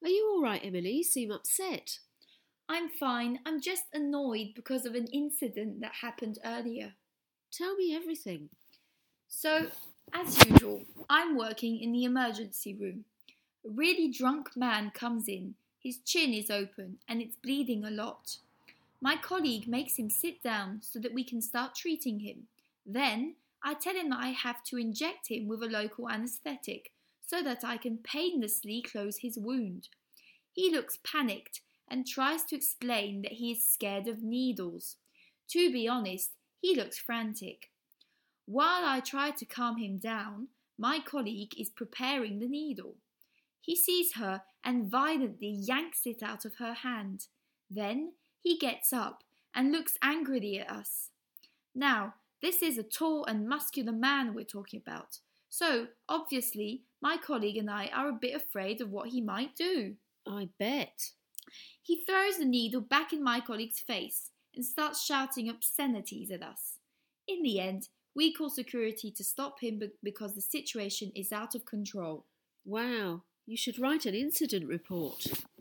Are you all right, Emily? You seem upset. I'm fine. I'm just annoyed because of an incident that happened earlier. Tell me everything. So, as usual, I'm working in the emergency room. A really drunk man comes in. His chin is open and it's bleeding a lot. My colleague makes him sit down so that we can start treating him. Then I tell him that I have to inject him with a local anaesthetic so that I can painlessly close his wound. He looks panicked and tries to explain that he is scared of needles. To be honest, he looks frantic. While I try to calm him down, my colleague is preparing the needle. He sees her and violently yanks it out of her hand. Then he gets up and looks angrily at us. Now, this is a tall and muscular man we're talking about, so obviously my colleague and I are a bit afraid of what he might do. I bet. He throws the needle back in my colleague's face and starts shouting obscenities at us. In the end, we call security to stop him because the situation is out of control. Wow, you should write an incident report.